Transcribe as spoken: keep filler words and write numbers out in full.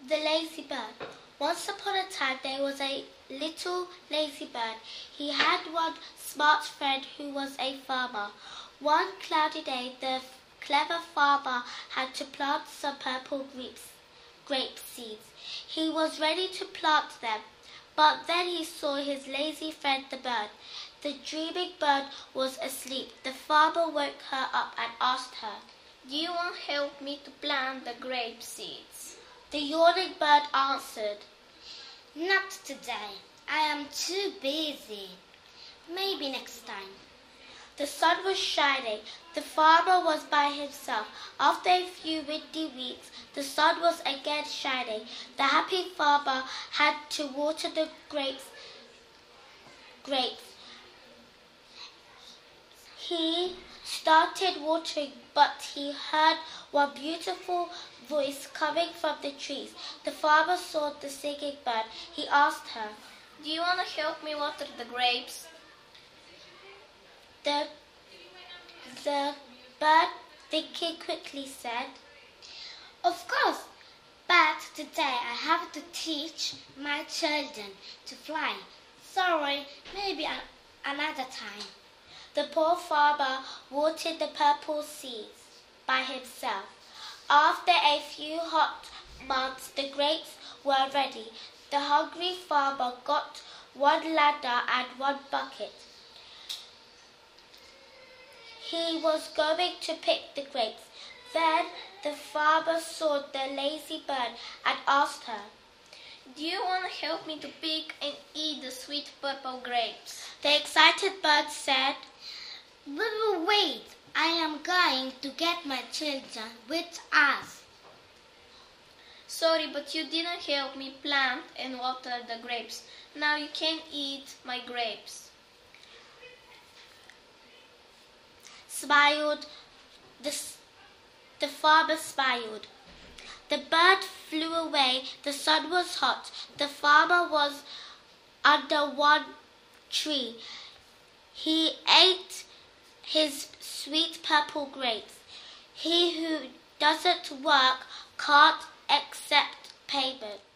The lazy bird. Once upon a time there was a little lazy bird. He had one smart friend who was a farmer. One cloudy day the clever farmer had to plant some purple grapes, grape seeds. He was ready to plant them, but then he saw his lazy friend the bird. The dreaming bird was asleep. The farmer woke her up and asked her, "Do you want to help me to plant the grape seeds?" The yawning bird answered, "Not today. I am too busy. Maybe next time." The sun was shining. The farmer was by himself. After a few windy weeks, the sun was again shining. The happy farmer had to water the grapes. grapes. He started watering, but he heard one beautiful voice coming from the trees. The farmer saw the singing bird. He asked her, "Do you want to help me water the grapes?" The, the bird, thinking quickly, said, "Of course, but today I have to teach my children to fly. Sorry, maybe an- another time." The poor farmer watered the purple seeds by himself. After a few hot months, the grapes were ready. The hungry farmer got one ladder and one bucket. He was going to pick the grapes. Then the farmer saw the lazy bird and asked her, "Do you want to help me to pick and eat the sweet purple grapes?" The excited bird said, "Wait, I am going to get my children with us." "Sorry, but you didn't help me plant and water the grapes. Now you can eat my grapes." Smiled. The, the farmer smiled. The bird flew away. The sun was hot. The farmer was under one tree. He ate his sweet purple grapes. He who doesn't work can't accept payment.